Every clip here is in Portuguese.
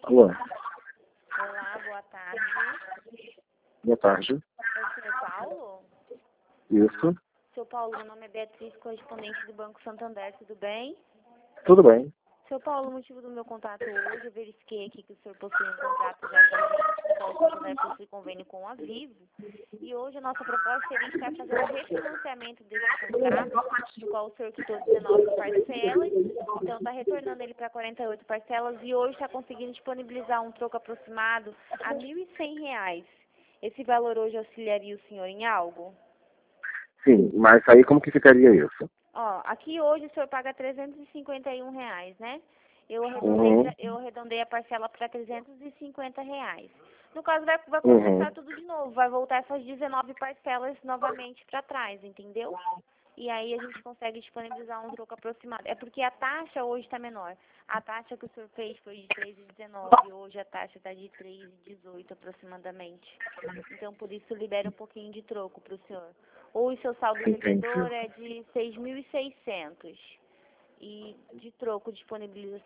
Alô, Olá, boa tarde. boa tarde. É o senhor Paulo? Isso, Seu Paulo, meu nome é Beatriz, correspondente do Banco Santander, tudo bem? tudo bem. Seu Paulo, o motivo do meu contato hoje, eu verifiquei aqui que o senhor possui um contrato já com a gente, o Banco Santander possui convênio com a Vivo, e hoje a nossa proposta seria estar fazendo o refinanciamento desse contrato, do qual o senhor quitou 19 parcelas, então está retornando ele para 48 parcelas, e hoje está conseguindo disponibilizar um troco aproximado a R$ 1.100. Esse valor hoje auxiliaria o senhor em algo? Sim, mas aí como que ficaria isso? Ó, aqui hoje o senhor paga R$ 351, né? Uhum, Eu arredondei a parcela para R$ 350. No caso, vai uhum, começar tudo de novo. Vai voltar essas 19 parcelas novamente para trás, entendeu? E aí a gente consegue disponibilizar um troco aproximado. É porque a taxa hoje está menor. A taxa que o senhor fez foi de 3,19. Hoje a taxa está de 3,18 aproximadamente. Então, por isso, libera um pouquinho de troco para o senhor. Hoje, seu saldo entendi. vendedor é de 6.600. E de troco disponibiliza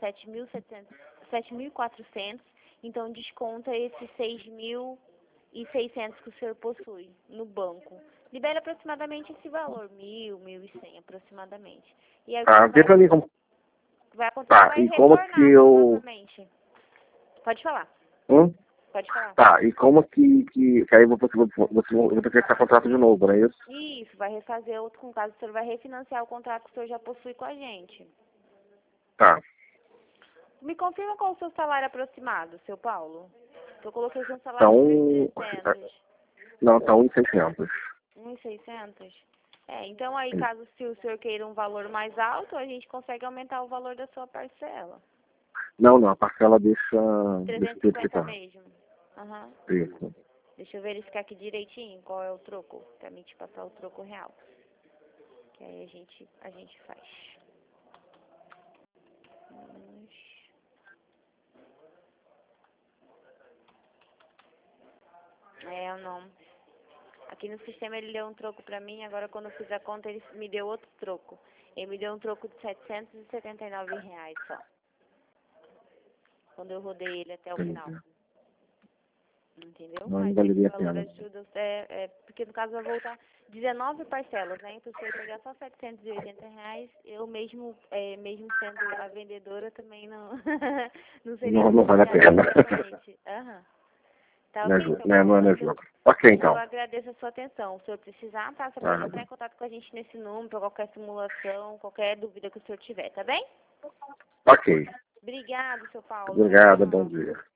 7.400. Então, desconta esses 6.600 que o senhor possui no banco. Libera aproximadamente esse valor, 1.100 aproximadamente. E aí o Tá, senhor vê pra mim como... vai acontecer, Tá, vai e como que retornar eu... novamente. Pode falar, Hum? pode falar. Tá, e como que aí eu vou ter que fechar contrato de novo, não é isso? Isso, vai refazer outro, com caso o senhor vai refinanciar o contrato que o senhor já possui com a gente. Tá, Me confirma qual o seu salário aproximado, seu Paulo. Eu coloquei seu tá salário de 1.300. Não, tá 1.600. 1.600? É, então aí caso se o senhor queira um valor mais alto, a gente consegue aumentar o valor da sua parcela. Não, a parcela deixa do jeito que 350 tá. mesmo. Aham. Isso. Deixa eu verificar aqui direitinho qual é o troco, pra mim te passar o troco real. Que aí a gente faz. Eu não. Aqui no sistema ele deu um troco pra mim, agora quando eu fiz a conta ele me deu outro troco. Ele me deu um troco de R$ 779 só. Quando eu rodei ele até o final. Entendi. Entendeu? Não Mas esse valeria a valor pena. ajuda, porque no caso vai voltar 19 parcelas, né? Então se eu pegar só R$ 780, eu mesmo sendo a vendedora também não, não seria Não vale a pena. beneficiada totalmente. Aham. Tá Não é, ok, seu não Paulo? é jogo. Ok, Eu então. agradeço a sua atenção. Se o senhor precisar, tá? Você pode entrar Ah, em contato com a gente nesse número para qualquer simulação, qualquer dúvida que o senhor tiver, tá bem? ok. Obrigado, seu Paulo. Tchau, Obrigado, bom tchau. dia.